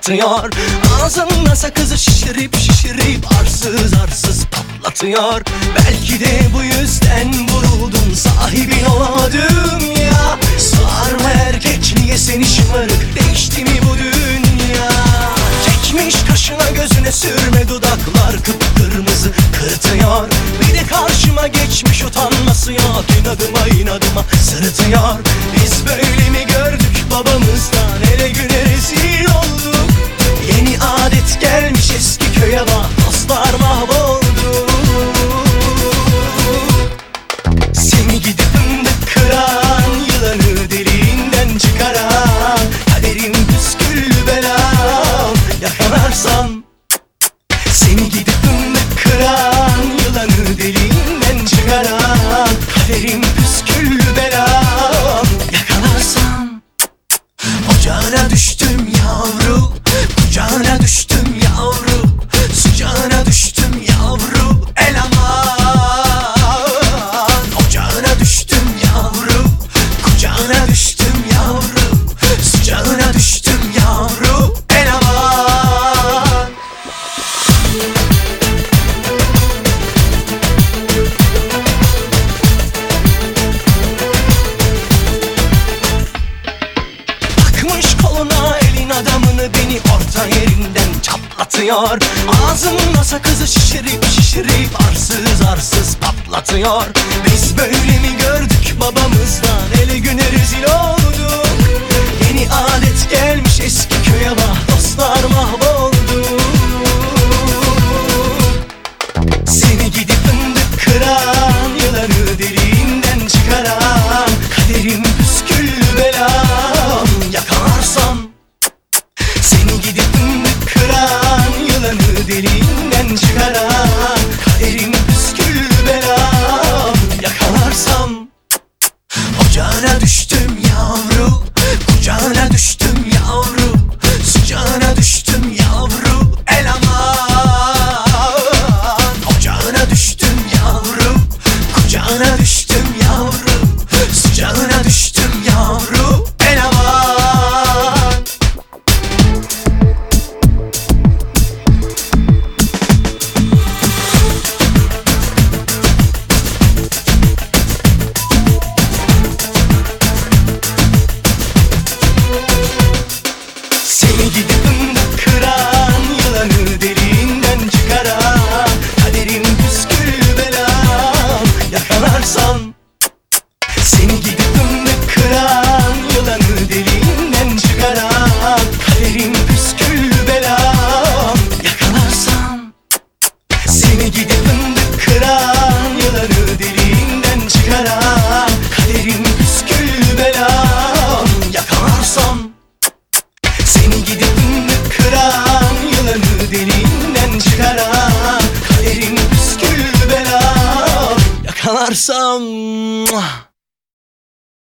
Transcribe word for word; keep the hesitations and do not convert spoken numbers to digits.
patlatıyor. Ağzında sakızı şişirip şişirip arsız arsız patlatıyor. Belki de bu yüzden vuruldun, sahibin olamadım ya. Sarma erkek, niye seni şımarık, değişti mi bu dünya? Çekmiş kaşına gözüne sürme, dudaklar kıpkırmızı kırıtıyor. Bir de karşıma geçmiş, utanması yok, inadıma inadıma sırıtıyor. Biz böyle mi gördük babamızdan, ele güne rezil olduk. Yeni adet gelmiş eski köye bak, dostlar mahvoldu. Seni gidip fındık kıran, yılanı deliğinden çıkaran, kaderim püsküllü belam, yakalarsam. Seni gidip fındık kıran, yılanı deliğinden çıkaran, kaderim püsküllü belam, yakalarsam. Ocağına düştüm yavru, kucağına düştüm yavru, sıcağına düştüm yavru, el aman. Ocağına düştüm yavru, kucağına düştüm yavru, sıcağına düştüm yavru, el aman. Takmış koluna elin adamını, beni orta yerinden çatlatıyor. Ağzında sakızı şişirip şişirip arsız arsız patlatıyor. Biz böyle mi gördük babamızdan, ele güne rezil olduk. Yeni adet gelmiş eski köye bak, dostlar mahvoldu. Seni gidip fındık kıran, yılanı deliğinden çıkaran, kaderim püsküllü belam, yakalarsam. Seni gidip fındık kıran, yılanı deliğinden çıkaran, kaderim püsküllü belam, yakalarsam. Ocağına düştüm yavru, kucağına düştüm yavru, sıcağına düştüm yavru, el aman. Ocağına düştüm yavru, kucağına düştüm yavru, sıcağına düştüm yavru, el aman. Seni gidip fındık kıran, yılanı deliğinden çıkaran, kaderim püsküllü belam, yakalarsam. Seni gidip fındık kıran, yılanı deliğinden çıkaran, kaderim püsküllü belam, yakalarsam. Seni gidip fındık kıran, yılanı deliğinden çıkaran, kaderim püsküllü belam, yakalarsam. Seni gidip fındık kıran, yılanı deliğinden çıkaran, kaderim püsküllü belam, yakalarsam.